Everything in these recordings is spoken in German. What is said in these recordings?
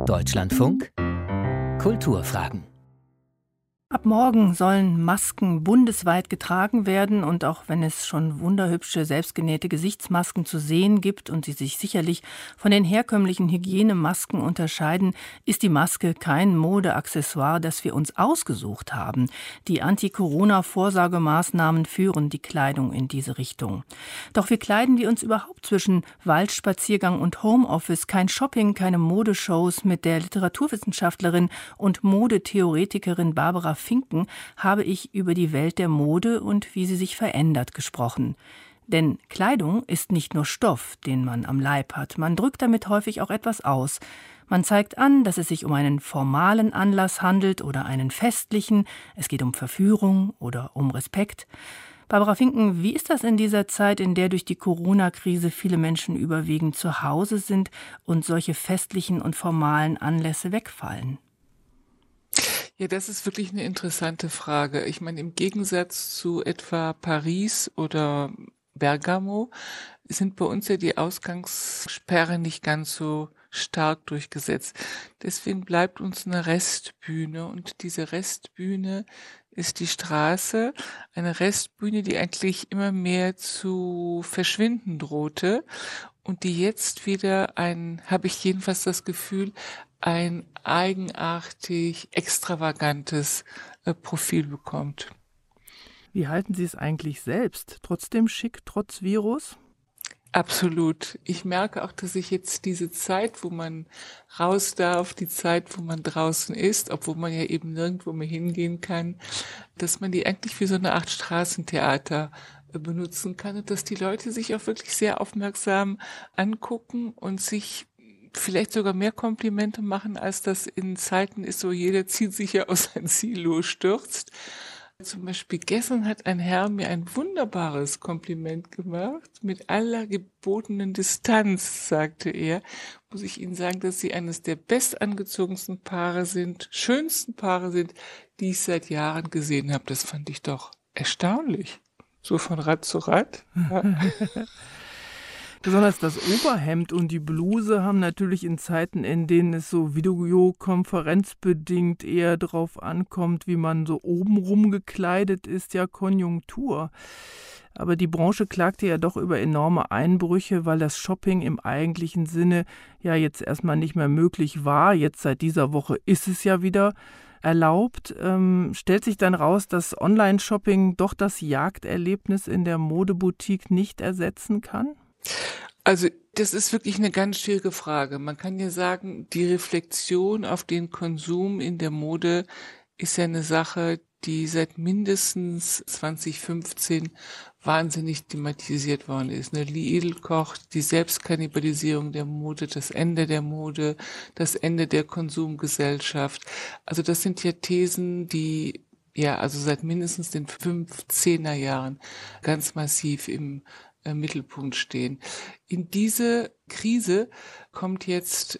Deutschlandfunk Kulturfragen. Ab morgen sollen Masken bundesweit getragen werden und auch wenn es schon wunderhübsche, selbstgenähte Gesichtsmasken zu sehen gibt und sie sich sicherlich von den herkömmlichen Hygienemasken unterscheiden, ist die Maske kein Modeaccessoire, das wir uns ausgesucht haben. Die Anti-Corona-Vorsorgemaßnahmen führen die Kleidung in diese Richtung. Doch wie kleiden wir uns überhaupt zwischen Waldspaziergang und Homeoffice? Kein Shopping, keine Modeshows. Mit der Literaturwissenschaftlerin und Modetheoretikerin Barbara Finken habe ich über die Welt der Mode und wie sie sich verändert gesprochen. Denn Kleidung ist nicht nur Stoff, den man am Leib hat. Man drückt damit häufig auch etwas aus. Man zeigt an, dass es sich um einen formalen Anlass handelt oder einen festlichen. Es geht um Verführung oder um Respekt. Barbara Finken, wie ist das in dieser Zeit, in der durch die Corona-Krise viele Menschen überwiegend zu Hause sind und solche festlichen und formalen Anlässe wegfallen? Ja, das ist wirklich eine interessante Frage. Ich meine, im Gegensatz zu etwa Paris oder Bergamo sind bei uns ja die Ausgangssperren nicht ganz so stark durchgesetzt. Deswegen bleibt uns eine Restbühne und diese Restbühne ist die Straße, eine Restbühne, die eigentlich immer mehr zu verschwinden drohte und die jetzt wieder habe ich jedenfalls das Gefühl, ein eigenartig extravagantes Profil bekommt. Wie halten Sie es eigentlich selbst? Trotzdem schick, trotz Virus? Absolut. Ich merke auch, dass ich jetzt diese Zeit, wo man raus darf, die Zeit, wo man draußen ist, obwohl man ja eben nirgendwo mehr hingehen kann, dass man die eigentlich wie so eine Art Straßentheater benutzen kann und dass die Leute sich auch wirklich sehr aufmerksam angucken und sich vielleicht sogar mehr Komplimente machen, als das in Zeiten ist, wo jeder zieht sich ja aus ein Silo stürzt. Zum Beispiel gestern hat ein Herr mir ein wunderbares Kompliment gemacht. Mit aller gebotenen Distanz, sagte er, muss ich Ihnen sagen, dass Sie eines der bestangezogensten Paare sind, schönsten Paare sind, die ich seit Jahren gesehen habe. Das fand ich doch erstaunlich. So von Rad zu Rad. Ja. Besonders das Oberhemd und die Bluse haben natürlich in Zeiten, in denen es so videokonferenzbedingt eher drauf ankommt, wie man so obenrum gekleidet ist, ja Konjunktur. Aber die Branche klagte ja doch über enorme Einbrüche, weil das Shopping im eigentlichen Sinne ja jetzt erstmal nicht mehr möglich war. Jetzt seit dieser Woche ist es ja wieder erlaubt. Stellt sich dann raus, dass Online-Shopping doch das Jagderlebnis in der Modeboutique nicht ersetzen kann? Also das ist wirklich eine ganz schwierige Frage. Man kann ja sagen, die Reflexion auf den Konsum in der Mode ist ja eine Sache, die seit mindestens 2015 wahnsinnig thematisiert worden ist. Lidl kocht, die Selbstkannibalisierung der Mode, das Ende der Mode, das Ende der Konsumgesellschaft. Also das sind ja Thesen, die also seit mindestens den 15er Jahren ganz massiv im Mittelpunkt stehen. In diese Krise kommt jetzt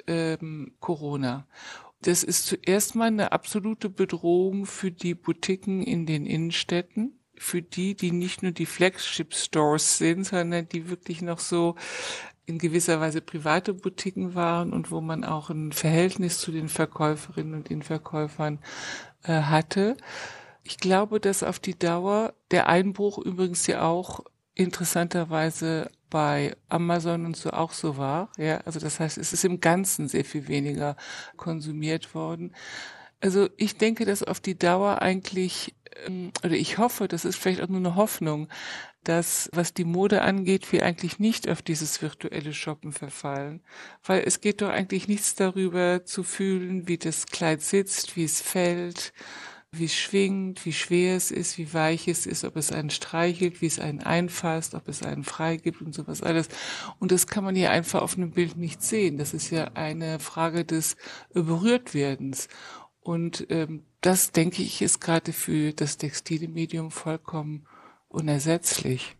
Corona. Das ist zuerst mal eine absolute Bedrohung für die Boutiquen in den Innenstädten, für die nicht nur die Flagship-Stores sind, sondern die wirklich noch so in gewisser Weise private Boutiquen waren und wo man auch ein Verhältnis zu den Verkäuferinnen und den Verkäufern hatte. Ich glaube, dass auf die Dauer der Einbruch übrigens ja auch interessanterweise bei Amazon und so auch so war. Ja, also das heißt, es ist im Ganzen sehr viel weniger konsumiert worden. Also ich denke, dass auf die Dauer eigentlich, oder ich hoffe, das ist vielleicht auch nur eine Hoffnung, dass, was die Mode angeht, wir eigentlich nicht auf dieses virtuelle Shoppen verfallen. Weil es geht doch eigentlich nichts darüber zu fühlen, wie das Kleid sitzt, wie es fällt, wie es schwingt, wie schwer es ist, wie weich es ist, ob es einen streichelt, wie es einen einfasst, ob es einen freigibt und sowas alles. Und das kann man ja einfach auf einem Bild nicht sehen. Das ist ja eine Frage des Berührtwerdens. Und das, denke ich, ist gerade für das textile Medium vollkommen unersetzlich.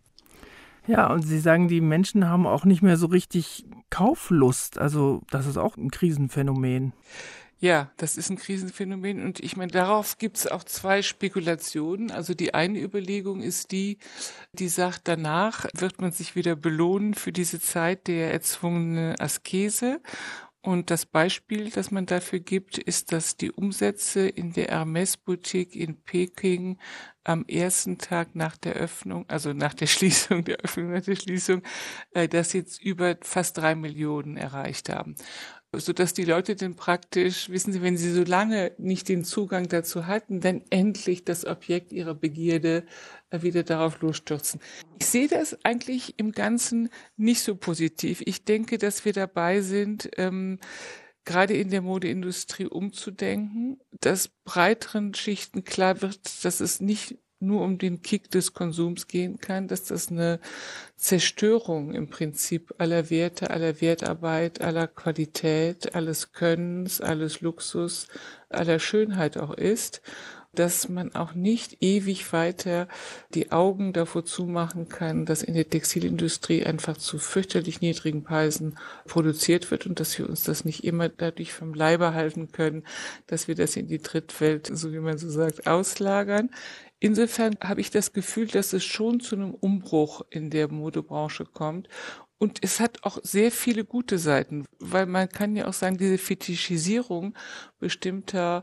Ja, und Sie sagen, die Menschen haben auch nicht mehr so richtig Kauflust. Also das ist auch ein Krisenphänomen. Ja, das ist ein Krisenphänomen und ich meine, darauf gibt es auch zwei Spekulationen. Also die eine Überlegung ist die sagt, danach wird man sich wieder belohnen für diese Zeit der erzwungenen Askese Und das Beispiel, das man dafür gibt, ist, dass die Umsätze in der Hermès-Boutique in Peking am ersten Tag nach der Öffnung, also nach der Schließung, das jetzt über fast 3 Millionen erreicht haben. Sodass die Leute dann praktisch, wissen Sie, wenn sie so lange nicht den Zugang dazu hatten, dann endlich das Objekt ihrer Begierde wieder darauf losstürzen. Ich sehe das eigentlich im Ganzen nicht so positiv. Ich denke, dass wir dabei sind, gerade in der Modeindustrie umzudenken, dass breiteren Schichten klar wird, dass es nicht nur um den Kick des Konsums gehen kann, dass das eine Zerstörung im Prinzip aller Werte, aller Wertarbeit, aller Qualität, alles Könnens, alles Luxus, aller Schönheit auch ist, dass man auch nicht ewig weiter die Augen davor zumachen kann, dass in der Textilindustrie einfach zu fürchterlich niedrigen Preisen produziert wird und dass wir uns das nicht immer dadurch vom Leibe halten können, dass wir das in die Drittwelt, so wie man so sagt, auslagern. Insofern habe ich das Gefühl, dass es schon zu einem Umbruch in der Modebranche kommt. Und es hat auch sehr viele gute Seiten, weil man kann ja auch sagen, diese Fetischisierung bestimmter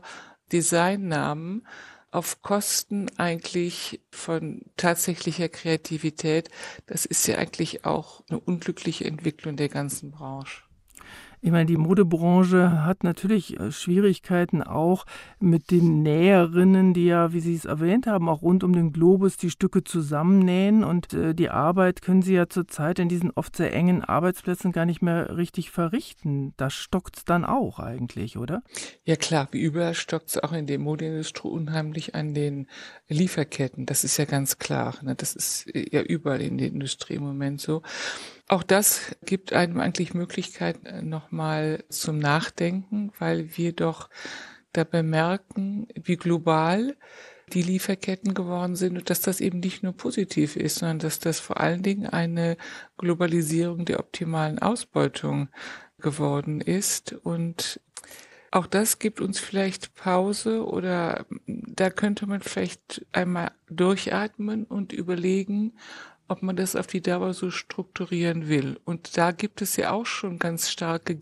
Designnamen auf Kosten eigentlich von tatsächlicher Kreativität, das ist ja eigentlich auch eine unglückliche Entwicklung der ganzen Branche. Ich meine, die Modebranche hat natürlich Schwierigkeiten auch mit den Näherinnen, die ja, wie Sie es erwähnt haben, auch rund um den Globus die Stücke zusammennähen. Und die Arbeit können sie ja zurzeit in diesen oft sehr engen Arbeitsplätzen gar nicht mehr richtig verrichten. Da stockt es dann auch eigentlich, oder? Ja klar, wie überall stockt es auch in der Modeindustrie unheimlich an den Lieferketten. Das ist ja ganz klar. Ne? Das ist ja überall in der Industrie im Moment so. Auch das gibt einem eigentlich Möglichkeit nochmal zum Nachdenken, weil wir doch dabei merken, wie global die Lieferketten geworden sind und dass das eben nicht nur positiv ist, sondern dass das vor allen Dingen eine Globalisierung der optimalen Ausbeutung geworden ist. Und auch das gibt uns vielleicht Pause oder da könnte man vielleicht einmal durchatmen und überlegen, ob man das auf die Dauer so strukturieren will. Und da gibt es ja auch schon ganz starke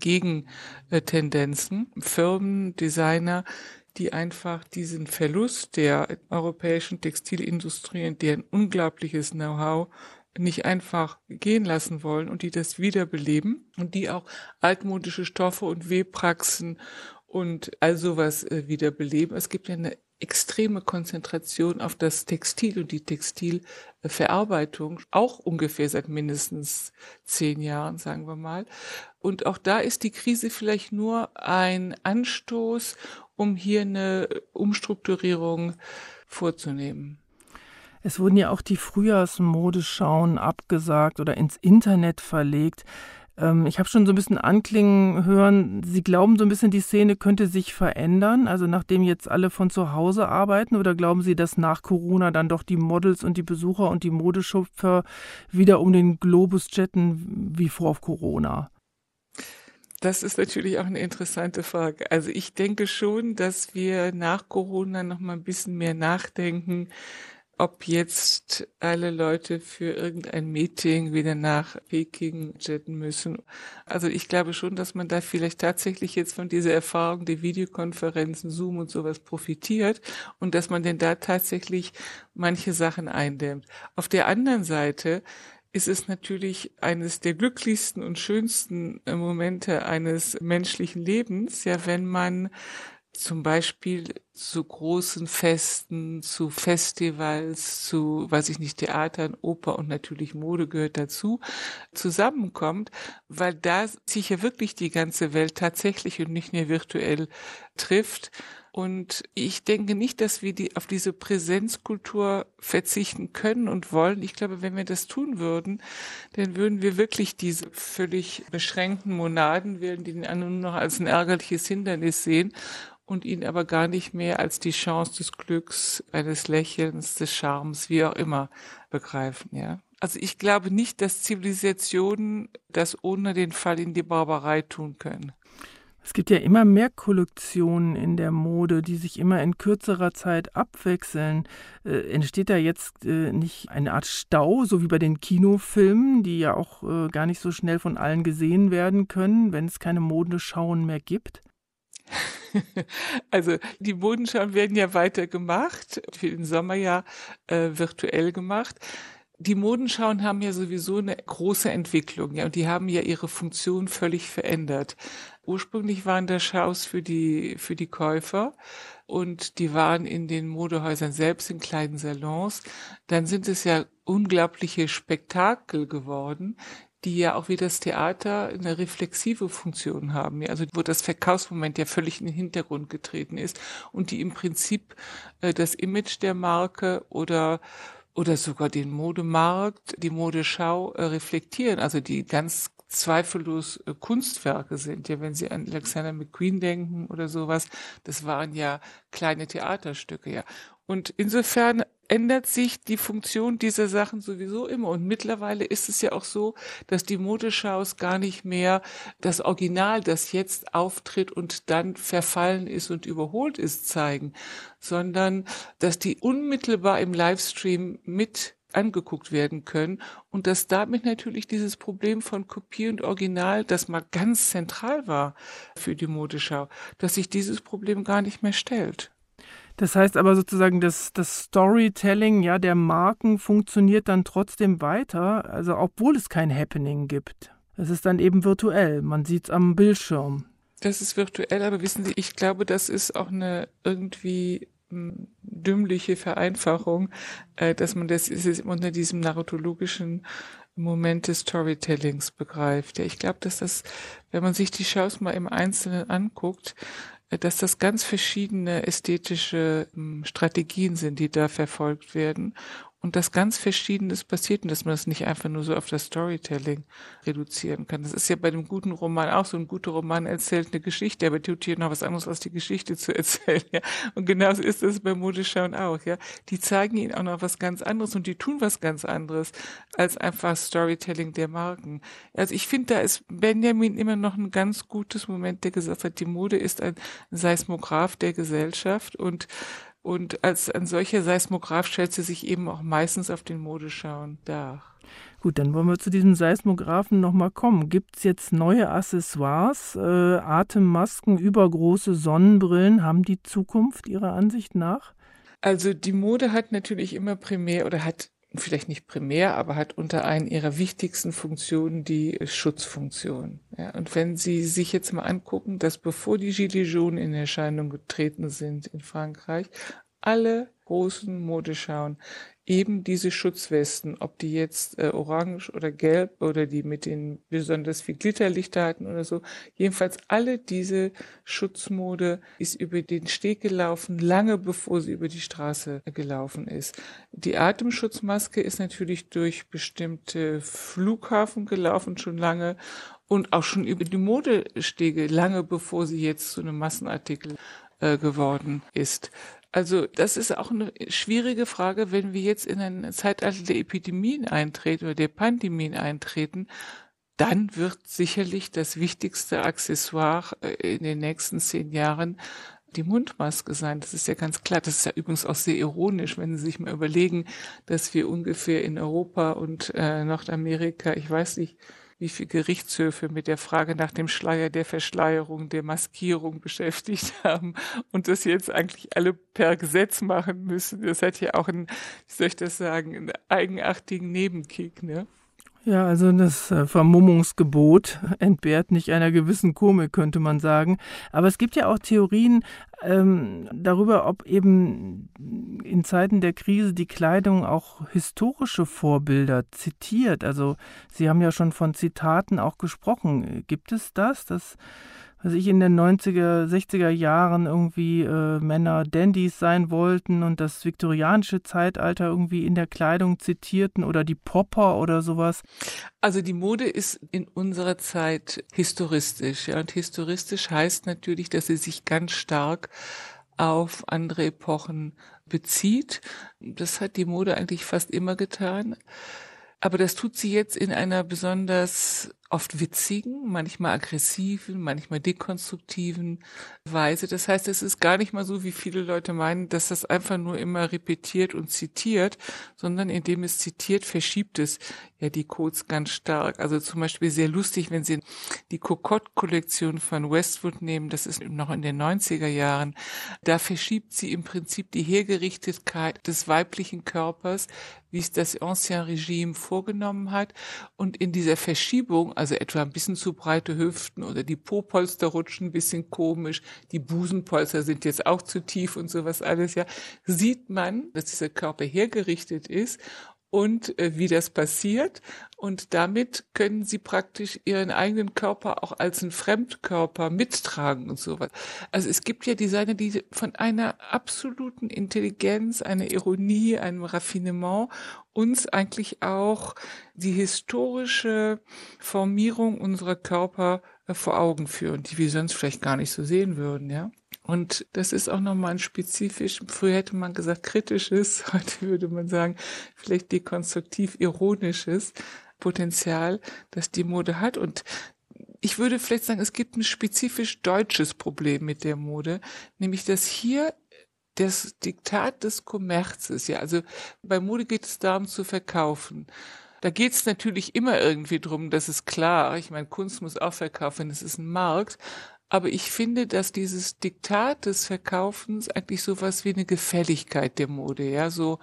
Gegentendenzen. Firmen, Designer, die einfach diesen Verlust der europäischen Textilindustrie und deren unglaubliches Know-how nicht einfach gehen lassen wollen und die das wiederbeleben und die auch altmodische Stoffe und Webpraxen und all sowas wiederbeleben. Es gibt ja eine extreme Konzentration auf das Textil und die Textilverarbeitung, auch ungefähr seit mindestens 10 Jahren, sagen wir mal. Und auch da ist die Krise vielleicht nur ein Anstoß, um hier eine Umstrukturierung vorzunehmen. Es wurden ja auch die Frühjahrsmodeschauen abgesagt oder ins Internet verlegt. Ich habe schon so ein bisschen anklingen hören, Sie glauben so ein bisschen, die Szene könnte sich verändern, also nachdem jetzt alle von zu Hause arbeiten, oder glauben Sie, dass nach Corona dann doch die Models und die Besucher und die Modeschöpfer wieder um den Globus jetten wie vor Corona? Das ist natürlich auch eine interessante Frage. Also ich denke schon, dass wir nach Corona noch mal ein bisschen mehr nachdenken, ob jetzt alle Leute für irgendein Meeting wieder nach Peking jetten müssen. Also ich glaube schon, dass man da vielleicht tatsächlich jetzt von dieser Erfahrung der Videokonferenzen, Zoom und sowas profitiert und dass man denn da tatsächlich manche Sachen eindämmt. Auf der anderen Seite ist es natürlich eines der glücklichsten und schönsten Momente eines menschlichen Lebens, ja, wenn man zum Beispiel zu großen Festen, zu Festivals, zu, weiß ich nicht, Theatern, Oper und natürlich Mode gehört dazu, zusammenkommt, weil da sich ja wirklich die ganze Welt tatsächlich und nicht nur virtuell trifft. Und ich denke nicht, dass wir auf diese Präsenzkultur verzichten können und wollen. Ich glaube, wenn wir das tun würden, dann würden wir wirklich diese völlig beschränkten Monaden wählen, die den anderen nur noch als ein ärgerliches Hindernis sehen und ihn aber gar nicht mehr als die Chance des Glücks, eines Lächelns, des Charmes, wie auch immer, begreifen, ja. Also ich glaube nicht, dass Zivilisationen das ohne den Fall in die Barbarei tun können. Es gibt ja immer mehr Kollektionen in der Mode, die sich immer in kürzerer Zeit abwechseln. Entsteht da jetzt nicht eine Art Stau, so wie bei den Kinofilmen, die ja auch gar nicht so schnell von allen gesehen werden können, wenn es keine Modenschauen mehr gibt? Also die Modenschauen werden ja weiter gemacht, für den Sommer ja virtuell gemacht. Die Modenschauen haben ja sowieso eine große Entwicklung, ja, und die haben ja ihre Funktion völlig verändert. Ursprünglich waren das Schaus für die Käufer und die waren in den Modehäusern selbst in kleinen Salons. Dann sind es ja unglaubliche Spektakel geworden, die ja auch wie das Theater eine reflexive Funktion haben, ja, also wo das Verkaufsmoment ja völlig in den Hintergrund getreten ist und die im Prinzip das Image der Marke oder sogar den Modemarkt, die Modeschau reflektieren, also die ganz zweifellos Kunstwerke sind. Ja, wenn Sie an Alexander McQueen denken oder sowas, das waren ja kleine Theaterstücke, ja. Und insofern ändert sich die Funktion dieser Sachen sowieso immer. Und mittlerweile ist es ja auch so, dass die Modeschaus gar nicht mehr das Original, das jetzt auftritt und dann verfallen ist und überholt ist, zeigen, sondern dass die unmittelbar im Livestream mit angeguckt werden können und dass damit natürlich dieses Problem von Kopie und Original, das mal ganz zentral war für die Modeschau, dass sich dieses Problem gar nicht mehr stellt. Das heißt aber sozusagen, das Storytelling, ja, der Marken funktioniert dann trotzdem weiter, also obwohl es kein Happening gibt. Es ist dann eben virtuell, man sieht es am Bildschirm. Das ist virtuell, aber wissen Sie, ich glaube, das ist auch eine irgendwie dümmliche Vereinfachung, dass man das ist unter diesem narratologischen Moment des Storytellings begreift. Ja, ich glaube, dass das, wenn man sich die Shows mal im Einzelnen anguckt, dass das ganz verschiedene ästhetische Strategien sind, die da verfolgt werden und dass ganz Verschiedenes passiert und dass man das nicht einfach nur so auf das Storytelling reduzieren kann. Das ist ja bei einem guten Roman auch so. Ein guter Roman erzählt eine Geschichte, aber tut hier noch was anderes, als die Geschichte zu erzählen. Ja. Und genauso ist das bei Modeschauen auch. Ja. Die zeigen ihnen auch noch was ganz anderes und die tun was ganz anderes als einfach Storytelling der Marken. Also ich finde, da ist Benjamin immer noch ein ganz gutes Moment, der gesagt hat, die Mode ist ein Seismograph der Gesellschaft und als ein solcher Seismograph stellt sie sich eben auch meistens auf den Modeschauen dar. Gut, dann wollen wir zu diesem Seismographen nochmal kommen. Gibt es jetzt neue Accessoires, Atemmasken, übergroße Sonnenbrillen? Haben die Zukunft Ihrer Ansicht nach? Also die Mode hat natürlich immer primär oder hat vielleicht nicht primär, aber hat unter einen ihrer wichtigsten Funktionen die Schutzfunktion. Ja, und wenn Sie sich jetzt mal angucken, dass bevor die Gilets jaunes in Erscheinung getreten sind in Frankreich, alle großen Modeschauen eben diese Schutzwesten, ob die jetzt orange oder gelb oder die mit den besonders viel Glitterlichter hatten oder so, jedenfalls alle diese Schutzmode ist über den Steg gelaufen, lange bevor sie über die Straße gelaufen ist. Die Atemschutzmaske ist natürlich durch bestimmte Flughafen gelaufen, schon lange und auch schon über die Modestege, lange bevor sie jetzt zu einem Massenartikel geworden ist. Also das ist auch eine schwierige Frage, wenn wir jetzt in ein Zeitalter der Epidemien eintreten oder der Pandemien eintreten, dann wird sicherlich das wichtigste Accessoire in den nächsten 10 Jahren die Mundmaske sein. Das ist ja ganz klar. Das ist ja übrigens auch sehr ironisch, wenn Sie sich mal überlegen, dass wir ungefähr in Europa und Nordamerika, ich weiß nicht, wie viele Gerichtshöfe mit der Frage nach dem Schleier der Verschleierung, der Maskierung beschäftigt haben und das jetzt eigentlich alle per Gesetz machen müssen. Das hat ja auch einen, wie soll ich das sagen, einen eigenartigen Nebenkick, ne? Ja, also das Vermummungsgebot entbehrt nicht einer gewissen Komik, könnte man sagen. Aber es gibt ja auch Theorien darüber, ob eben in Zeiten der Krise die Kleidung auch historische Vorbilder zitiert. Also Sie haben ja schon von Zitaten auch gesprochen. Gibt es das, dass ich in den 90er, 60er Jahren irgendwie Männer Dandys sein wollten und das viktorianische Zeitalter irgendwie in der Kleidung zitierten oder die Popper oder sowas? Also die Mode ist in unserer Zeit historistisch. Ja, und historistisch heißt natürlich, dass sie sich ganz stark auf andere Epochen bezieht. Das hat die Mode eigentlich fast immer getan. Aber das tut sie jetzt in einer besonders oft witzigen, manchmal aggressiven, manchmal dekonstruktiven Weise. Das heißt, es ist gar nicht mal so, wie viele Leute meinen, dass das einfach nur immer repetiert und zitiert, sondern indem es zitiert, verschiebt es ja die Codes ganz stark. Also zum Beispiel sehr lustig, wenn Sie die Cocotte-Kollektion von Westwood nehmen, das ist noch in den 90er Jahren, da verschiebt sie im Prinzip die Hergerichtetkeit des weiblichen Körpers, wie es das Ancien Regime vorgenommen hat. Und in dieser Verschiebung, also etwa ein bisschen zu breite Hüften oder die Po-Polster rutschen ein bisschen komisch, die Busenpolster sind jetzt auch zu tief und sowas alles, ja, sieht man, dass dieser Körper hergerichtet ist und wie das passiert. Und damit können sie praktisch ihren eigenen Körper auch als einen Fremdkörper mittragen und sowas. Also es gibt ja Designer, die von einer absoluten Intelligenz, einer Ironie, einem Raffinement uns eigentlich auch die historische Formierung unserer Körper vor Augen führen, die wir sonst vielleicht gar nicht so sehen würden, ja. Und das ist auch nochmal ein spezifisch, früher hätte man gesagt kritisches, heute würde man sagen vielleicht dekonstruktiv-ironisches Potenzial, das die Mode hat. Und ich würde vielleicht sagen, es gibt ein spezifisch deutsches Problem mit der Mode, nämlich dass hier das Diktat des Kommerzes, ja, also bei Mode geht es darum zu verkaufen. Da geht es natürlich immer irgendwie drum, das ist klar. Ich meine, Kunst muss auch verkaufen, es ist ein Markt. Aber ich finde, dass dieses Diktat des Verkaufens eigentlich sowas wie eine Gefälligkeit der Mode, ja, so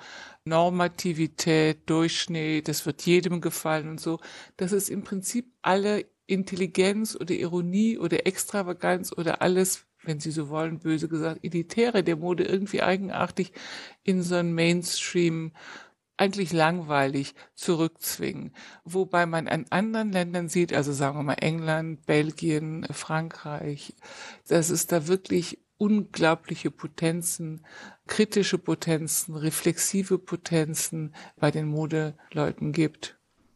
Normativität, Durchschnitt, das wird jedem gefallen und so, dass es im Prinzip alle Intelligenz oder Ironie oder Extravaganz oder alles, wenn Sie so wollen, böse gesagt, Elitäre der Mode irgendwie eigenartig in so einen Mainstream eigentlich langweilig zurückzwingen. Wobei man an anderen Ländern sieht, also sagen wir mal England, Belgien, Frankreich, dass es da wirklich unglaubliche Potenzen, kritische Potenzen, reflexive Potenzen bei den Modeleuten gibt.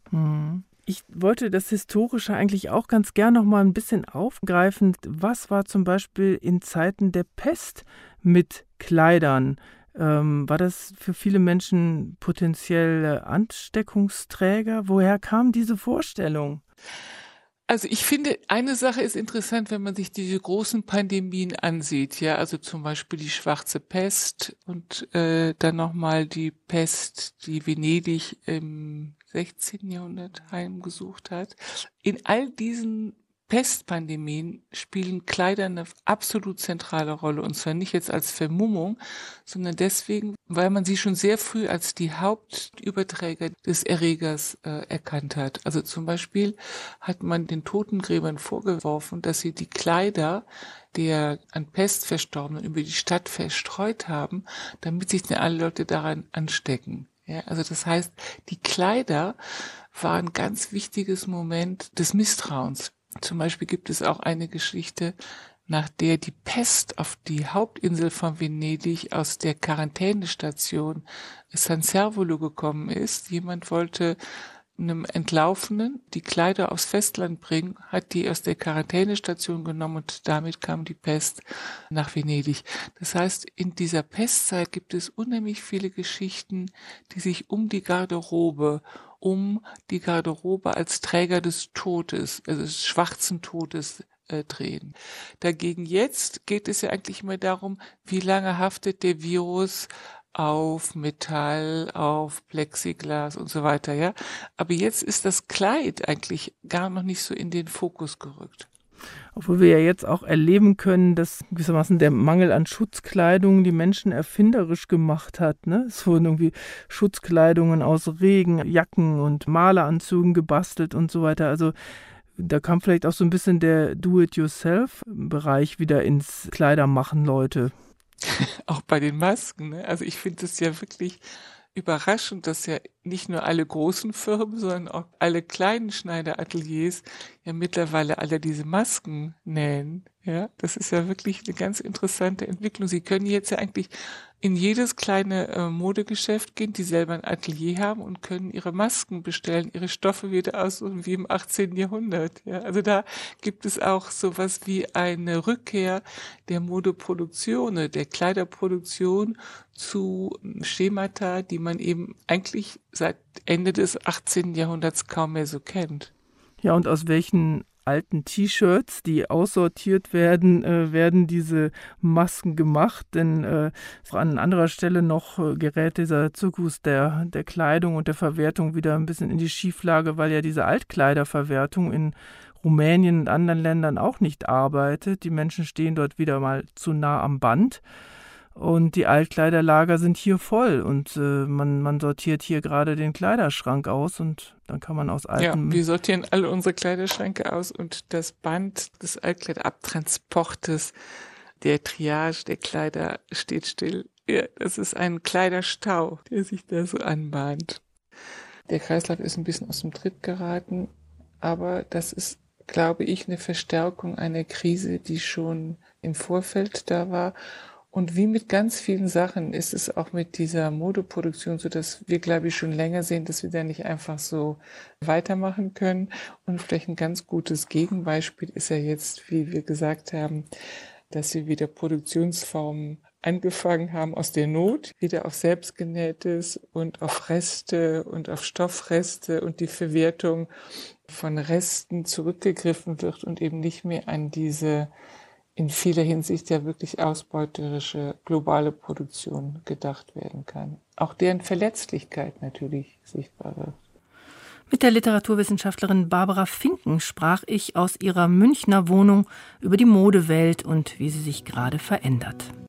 Ich wollte das Historische eigentlich auch ganz gern noch mal ein bisschen aufgreifen. Was war zum Beispiel in Zeiten der Pest mit Kleidern? War das für viele Menschen potenziell Ansteckungsträger? Woher kam diese Vorstellung? Also ich finde, eine Sache ist interessant, wenn man sich diese großen Pandemien ansieht, ja, also zum Beispiel die Schwarze Pest und dann nochmal die Pest, die Venedig im 16. Jahrhundert heimgesucht hat. In all diesen Pestpandemien spielen Kleider eine absolut zentrale Rolle, und zwar nicht jetzt als Vermummung, sondern deswegen, weil man sie schon sehr früh als die Hauptüberträger des Erregers erkannt hat. Also zum Beispiel hat man den Totengräbern vorgeworfen, dass sie die Kleider der an Pest Verstorbenen über die Stadt verstreut haben, damit sich dann alle Leute daran anstecken. Ja, also das heißt, die Kleider waren ein ganz wichtiges Moment des Misstrauens. Zum Beispiel gibt es auch eine Geschichte, nach der die Pest auf die Hauptinsel von Venedig aus der Quarantänestation San Servolo gekommen ist. Jemand wollte einem Entlaufenen die Kleider aufs Festland bringen, hat die aus der Quarantänestation genommen und damit kam die Pest nach Venedig. Das heißt, in dieser Pestzeit gibt es unheimlich viele Geschichten, die sich um die Garderobe als Träger des Todes, also des schwarzen Todes drehen. Dagegen jetzt geht es ja eigentlich immer darum, wie lange haftet der Virus auf Metall, auf Plexiglas und so weiter, ja. Aber jetzt ist das Kleid eigentlich gar noch nicht so in den Fokus gerückt. Obwohl wir ja jetzt auch erleben können, dass gewissermaßen der Mangel an Schutzkleidung die Menschen erfinderisch gemacht hat, ne? Es wurden irgendwie Schutzkleidungen aus Regenjacken und Maleranzügen gebastelt und so weiter. Also da kam vielleicht auch so ein bisschen der Do-it-yourself-Bereich wieder ins Kleidermachen, Leute. Auch bei den Masken, ne? Also ich finde es ja wirklich überraschend, dass ja nicht nur alle großen Firmen, sondern auch alle kleinen Schneiderateliers ja mittlerweile alle diese Masken nähen. Ja, das ist ja wirklich eine ganz interessante Entwicklung. Sie können jetzt ja eigentlich in jedes kleine Modegeschäft gehen, die selber ein Atelier haben und können ihre Masken bestellen, ihre Stoffe wieder aussuchen wie im 18. Jahrhundert. Ja, also da gibt es auch sowas wie eine Rückkehr der Modeproduktion, der Kleiderproduktion zu Schemata, die man eben eigentlich seit Ende des 18. Jahrhunderts kaum mehr so kennt. Ja, und aus welchen alten T-Shirts, die aussortiert werden, werden diese Masken gemacht, denn an anderer Stelle noch gerät dieser Zirkus der Kleidung und der Verwertung wieder ein bisschen in die Schieflage, weil ja diese Altkleiderverwertung in Rumänien und anderen Ländern auch nicht arbeitet. Die Menschen stehen dort wieder mal zu nah am Band. Und die Altkleiderlager sind hier voll und man sortiert hier gerade den Kleiderschrank aus und dann kann man aus alten... Ja, wir sortieren alle unsere Kleiderschränke aus und das Band des Altkleiderabtransportes, der Triage der Kleider steht still. Ja, das ist ein Kleiderstau, der sich da so anbahnt. Der Kreislauf ist ein bisschen aus dem Tritt geraten, aber das ist, glaube ich, eine Verstärkung einer Krise, die schon im Vorfeld da war. Und wie mit ganz vielen Sachen ist es auch mit dieser Modeproduktion so, dass wir, glaube ich, schon länger sehen, dass wir da nicht einfach so weitermachen können. Und vielleicht ein ganz gutes Gegenbeispiel ist ja jetzt, wie wir gesagt haben, dass wir wieder Produktionsformen angefangen haben aus der Not, wieder auf Selbstgenähtes und auf Reste und auf Stoffreste und die Verwertung von Resten zurückgegriffen wird und eben nicht mehr an diese in vieler Hinsicht ja wirklich ausbeuterische globale Produktion gedacht werden kann. Auch deren Verletzlichkeit natürlich sichtbar wird. Mit der Literaturwissenschaftlerin Barbara Finken sprach ich aus ihrer Münchner Wohnung über die Modewelt und wie sie sich gerade verändert.